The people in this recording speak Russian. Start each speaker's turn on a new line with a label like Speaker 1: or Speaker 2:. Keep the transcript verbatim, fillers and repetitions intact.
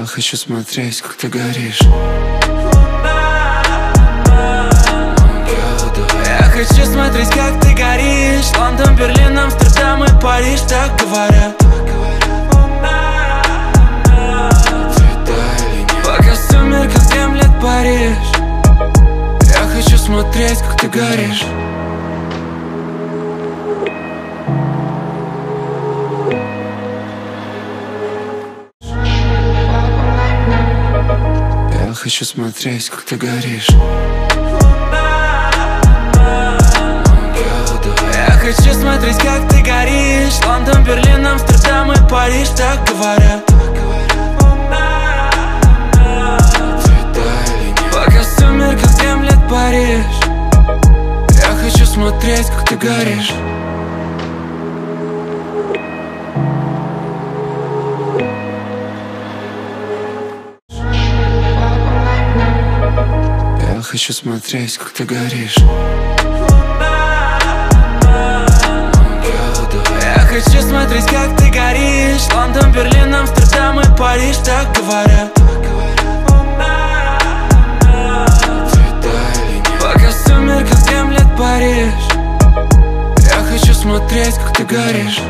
Speaker 1: хочу смотреть, как ты горишь. Я хочу смотреть, как ты горишь. Лондон, Берлин, Амстердам и Париж, так говорят. Пока в сумерках дремлет Париж. Я хочу смотреть, как ты горишь. Я хочу смотреть, как ты горишь. Я хочу смотреть, как ты горишь. Лондон, Берлин, Амстердам и Париж, так говорят. Пока в сумерках дремлет Париж. Я хочу смотреть, как ты горишь. Я хочу смотреть, как ты горишь. Я хочу смотреть, как ты горишь. Лондон, Берлин, Амстердам и Париж, так говорят. Пока в сумерках дремлет Париж. Я хочу смотреть, как ты горишь.